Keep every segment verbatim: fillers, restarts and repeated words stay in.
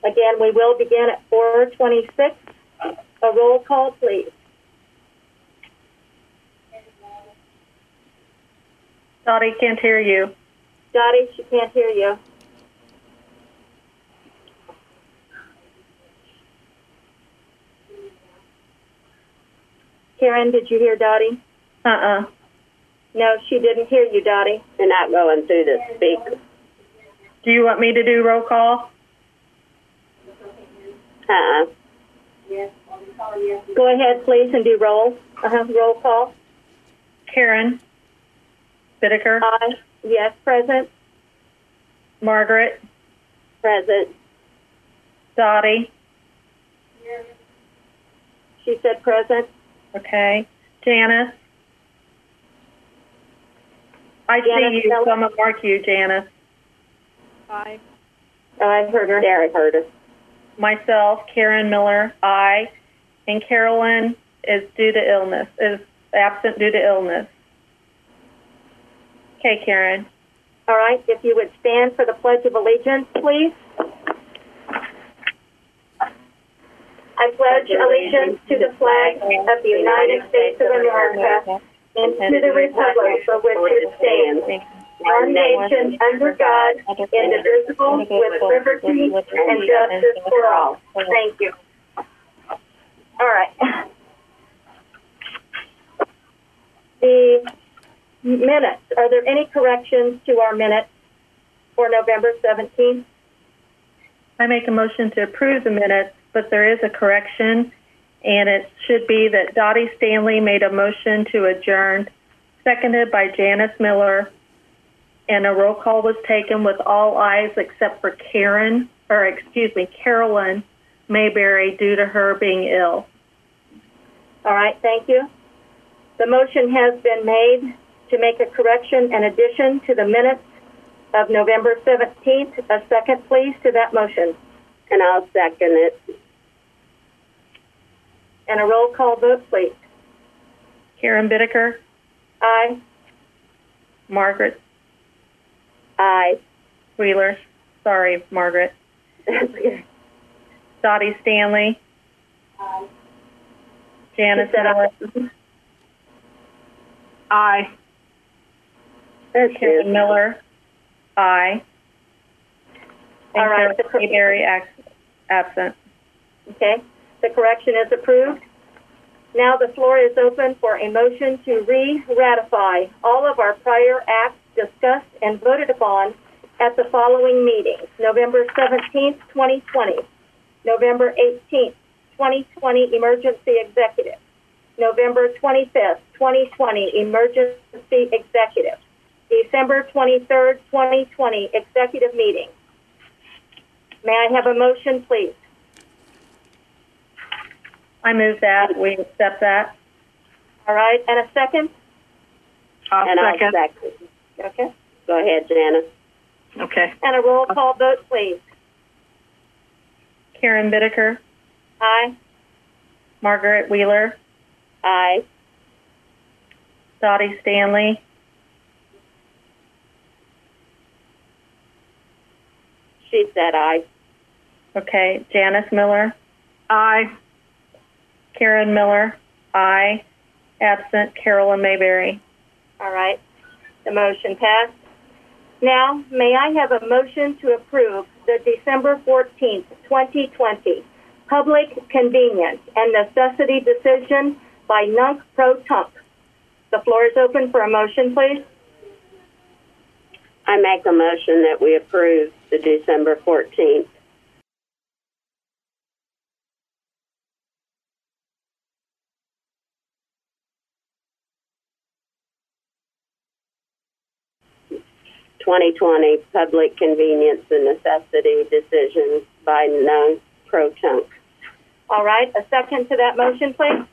Again, we will begin at four twenty-six. A roll call, please. Dottie, can't hear you. Dottie, she can't hear you. Karen, did you hear Dottie? Uh-uh. No, she didn't hear you, Dottie. They're not going through the speaker. Do you want me to do roll call? Uh-uh. Go ahead, please, and do roll. Uh-huh, roll call. Karen Bittaker. Aye. Yes, present. Margaret. Present. Dottie. She said present. Okay. Janice. I Janice see you, Miller. so I'm going to mark you, Janice. Aye. I heard her. Derek heard her. Myself, Karen Miller, I, and Carolyn is due to illness, is absent due to illness. Okay, Karen. All right, if you would stand for the Pledge of Allegiance, please. I pledge allegiance to the flag of the United States of America and to the republic for which it stands, one nation under God, indivisible, with liberty and justice for all. Thank you. All right. The minutes. Are there any corrections to our minutes for November seventeenth? I make a motion to approve the minutes, but there is a correction, and it should be that Dottie Stanley made a motion to adjourn, seconded by Janice Miller, and a roll call was taken with all ayes except for Karen, or excuse me, Carolyn Mayberry, due to her being ill. All right, thank you. The motion has been made to make a correction and addition to the minutes of November seventeenth. A second, please, to that motion. And I'll second it. And a roll call vote, please. Karen Bittaker. Aye. Margaret Aye. Wheeler. Sorry, Margaret. Dottie Stanley. Aye. Janice Miller. Aye. Karen Miller. Aye. And All right. Carol Mayberry absent. Okay. The correction is approved. Now the floor is open for a motion to re-ratify all of our prior acts discussed and voted upon at the following meetings: November seventeenth, twenty twenty, November eighteenth, twenty twenty emergency executive, November twenty-fifth, twenty twenty emergency executive, December twenty-third, twenty twenty executive meeting. May I have a motion, please? I move that. We accept that. All right, and a second? I'll and second. I'll second. Okay. Go ahead, Janice. Okay. And a roll call vote, please. Karen Bittaker. Aye. Margaret Wheeler. Aye. Dottie Stanley. She said aye. Okay. Janice Miller. Aye. Karen Miller. Aye. Absent Carolyn Mayberry. All right. The motion passed. Now, may I have a motion to approve the December fourteenth, twenty twenty public convenience and necessity decision by Nunc Pro Tunc? The floor is open for a motion, please. I make a motion that we approve the December fourteenth. twenty twenty Public Convenience and Necessity Decision by Nunc Pro Tunc. All right. A second to that motion, please.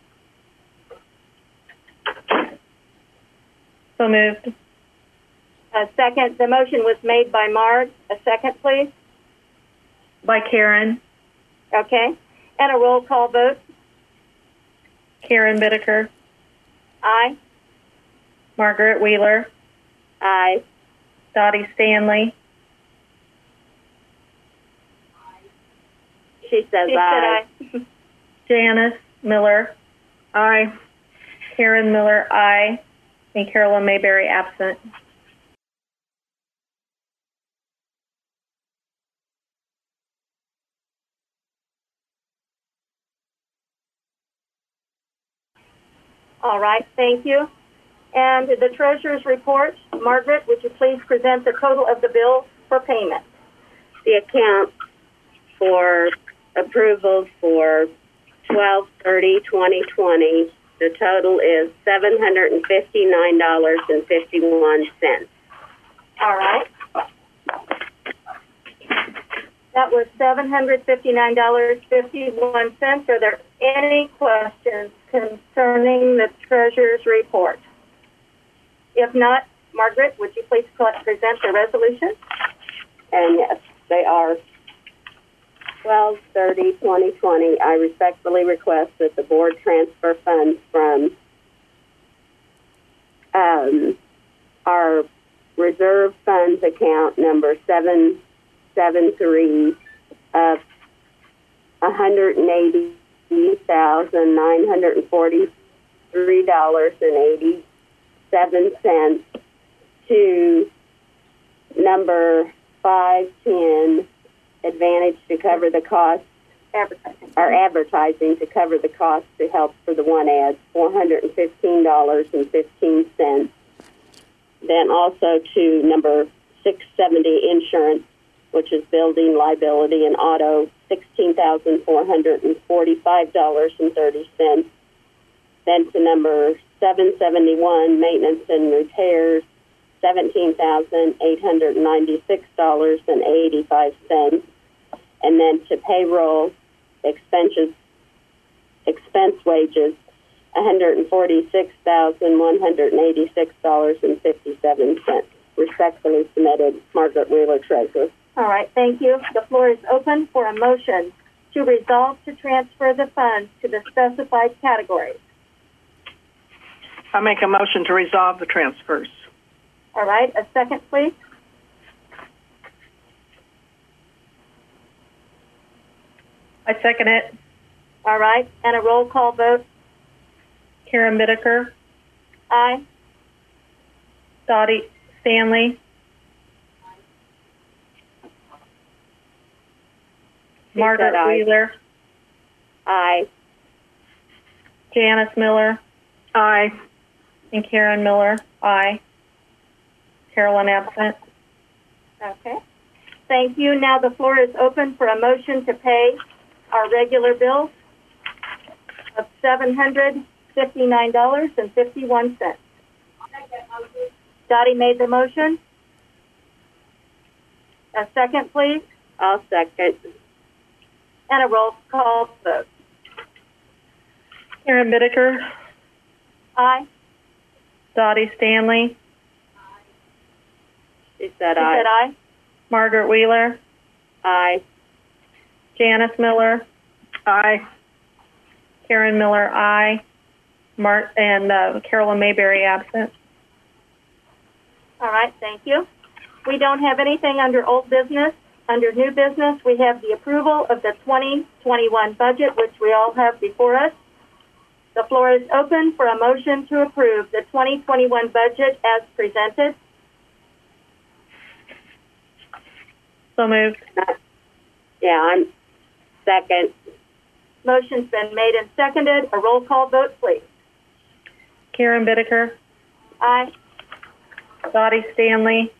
So moved. A second. The motion was made by Marg. A second, please. By Karen. Okay. And a roll call vote. Karen Bittaker. Aye. Margaret Wheeler. Aye. Dottie Stanley. She says She aye. said aye. Janice Miller, Aye. Karen Miller, aye, and Carolyn Mayberry absent. All right, thank you. And the treasurer's report, Margaret, would you please present the total of the bills for payment? The account for approval for twelve thirty twenty twenty, the total is seven hundred fifty-nine dollars and fifty-one cents. All right. That was seven hundred fifty-nine dollars and fifty-one cents. Are there any questions concerning the treasurer's report? If not, Margaret, would you please present the resolution? And yes, they are twelve thirty twenty twenty. I respectfully request that the board transfer funds from um, our reserve funds account number seven seven three of one hundred eighty thousand nine hundred forty-three dollars and eighty-seven cents to number five ten Advantage to cover the cost, Advertising. or advertising to cover the cost to help for the one ads, four hundred fifteen dollars and fifteen cents. Then also to number six seventy Insurance, which is building, liability, and auto, sixteen thousand four hundred forty-five dollars and thirty cents. Then to number seven seventy-one Maintenance and Repairs, seventeen thousand eight hundred ninety-six dollars and eighty-five cents. And then to payroll expenses, expense wages, one hundred forty-six thousand one hundred eighty-six dollars and fifty-seven cents. Respectfully submitted, Margaret Wheeler, Treasurer. All right, thank you. The floor is open for a motion to resolve to transfer the funds to the specified categories. I make a motion to resolve the transfers. All right, a second, please. I second it. All right, and a roll call vote. Karen Bittaker, Aye. Dottie Stanley, Margaret aye. Wheeler, Aye. Janice Miller, Aye. and Karen Miller, aye. Carolyn absent. Okay. Thank you. Now the floor is open for a motion to pay our regular bills of seven hundred fifty-nine dollars and fifty-one cents. Dottie made the motion. A second, please, I'll second. and a roll call vote. Karen Bittaker, Aye. Dottie Stanley, She said She aye. said aye. Margaret Wheeler, Aye. Janice Miller, Aye. Karen Miller, aye. Mart and uh, Carolyn Mayberry absent. All right, thank you. We don't have anything under old business. Under new business, we have the approval of the twenty twenty-one budget, which we all have before us. The floor is open for a motion to approve the twenty twenty-one budget as presented. So moved. Yeah, I'm second. Motion's been made and seconded. A roll call vote, please. Karen Bittaker, Aye. Dottie Stanley,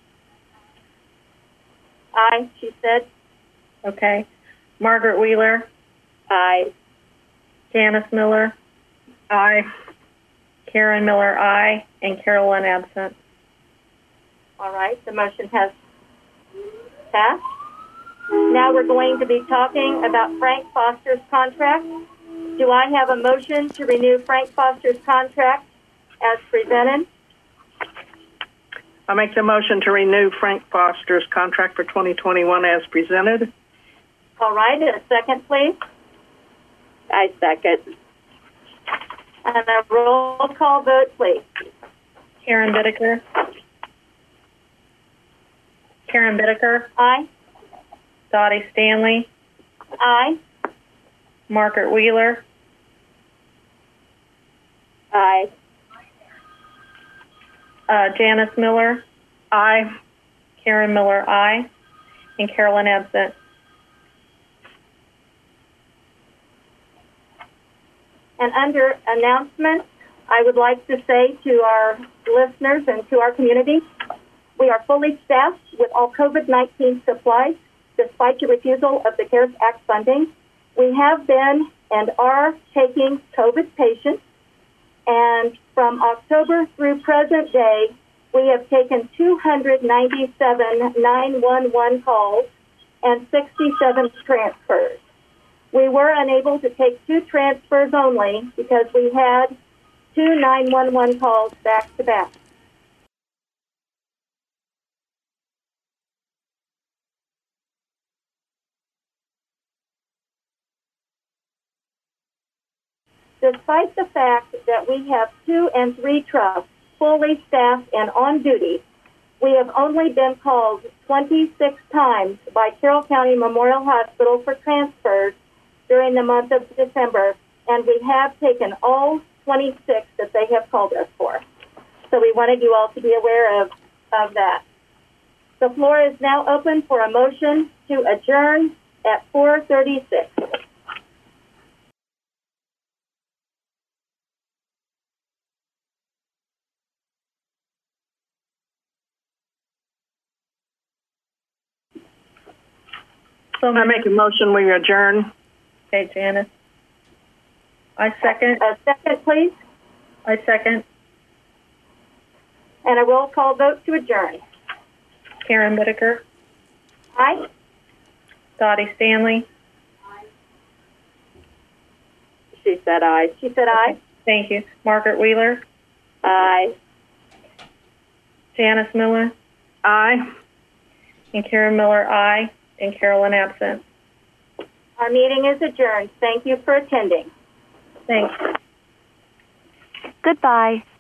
Aye, she said. okay. Margaret Wheeler, Aye. Janice Miller, Aye. Karen Miller, aye. And Carolyn absent. All right, the motion has passed. Now we're going to be talking about Frank Foster's contract. Do I have a motion to renew Frank Foster's contract as presented? I make the motion to renew Frank Foster's contract for twenty twenty-one as presented. All right, and a second, please. I second. And a roll call vote, please. Karen Bittaker, Karen Bittaker, Aye. Dottie Stanley, Aye. Margaret Wheeler, Aye. uh, Janice Miller, Aye. Karen Miller, aye, and Carolyn absent. And under announcements, I would like to say to our listeners and to our community, we are fully staffed with all COVID nineteen supplies, despite the refusal of the CARES Act funding. We have been and are taking COVID patients, and from October through present day, we have taken two hundred ninety-seven nine one one calls and sixty-seven transfers. We were unable to take two transfers only because we had two nine one one calls back to back. Despite the fact that we have two and three trucks fully staffed and on duty, we have only been called twenty-six times by Carroll County Memorial Hospital for transfers during the month of December, and we have taken all twenty-six that they have called us for. So we wanted you all to be aware of, of that. The floor is now open for a motion to adjourn at four thirty-six. So I make a motion we adjourn. Okay, Janice. I second. A second, please, I second. and a roll call vote to adjourn. Karen Whitaker, Aye. Dottie Stanley. She said aye. She said aye. Thank you. Margaret Wheeler, Aye. Janice Miller, Aye. and Karen Miller, aye, and Carolyn absent. Our meeting is adjourned. Thank you for attending. Thanks. Goodbye.